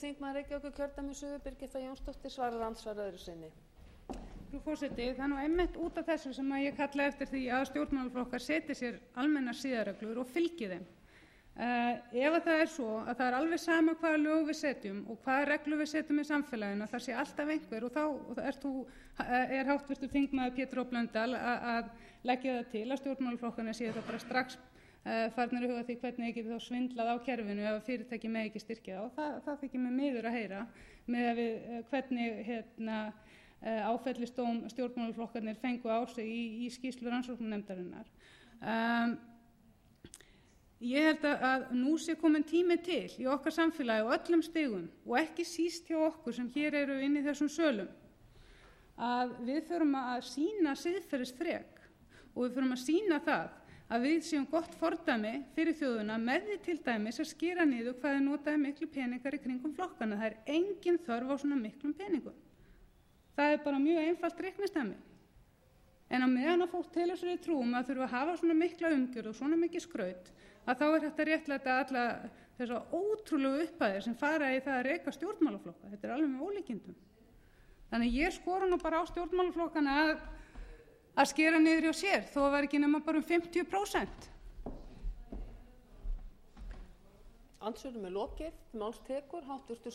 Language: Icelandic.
þingmaður Reykjavíkurkjördæmis suður, Birgitta Jónsdóttir, svarar andsvar öðru sinni. Frú forseti, það er einmitt út af þessu sem ég kalla eftir því að stjórnmálaflokkar setji sér almennar siðareglur og fylgi þeim. Ef það svo að það alveg sama hvaða lög við setjum og hvaða reglur við setjum í samfélaginu, það sé alltaf einhver, og þá er háttvirtur þingmaður Pétur H. Blöndal að leggja það til að stjórnmálaflokkarnir séu það bara strax farnir að huga því hvernig ég geti þá svindlað á kerfinu ef fyrirtæki með ekki styrkja það, og það þykir mér miður að heyra með að við hvernig áfellistóm stjórnmálaflokkarnir fengu á sig í skýrslu rannsóknarnefndarinnar. Ég held að nú sé komin tími til í okkar samfélagi og öllum stigum og ekki síst hjá okkur sem hér eru inn í þessum sölum að við þurfum að sýna siðferðisþrek og við þurfum að sýna það að við séum gott fordæmi fyrir þjóðuna með því til dæmis að skera niður hvað er notaði miklu peningar í kringum flokkana. Það er engin þörf á svona miklum peningum. Það er bara mjög einfalt reiknistæmi. En á meðan að fólk telur sér í trúum að þurfa að hafa svona mikla umgjörð og svona mikið skraut, að þá er þetta réttlæta alla þessar ótrúlegu upphæðir sem fara í það að reka stjórnmálaflokka. Þetta er alveg með ólíkindum. Þannig ég skora nú bara á stjórnmálaflokkana að skera niður hjá sér, þó var ekki nema bara 50%. Andsvörum lokið, máls tekur háttvirtur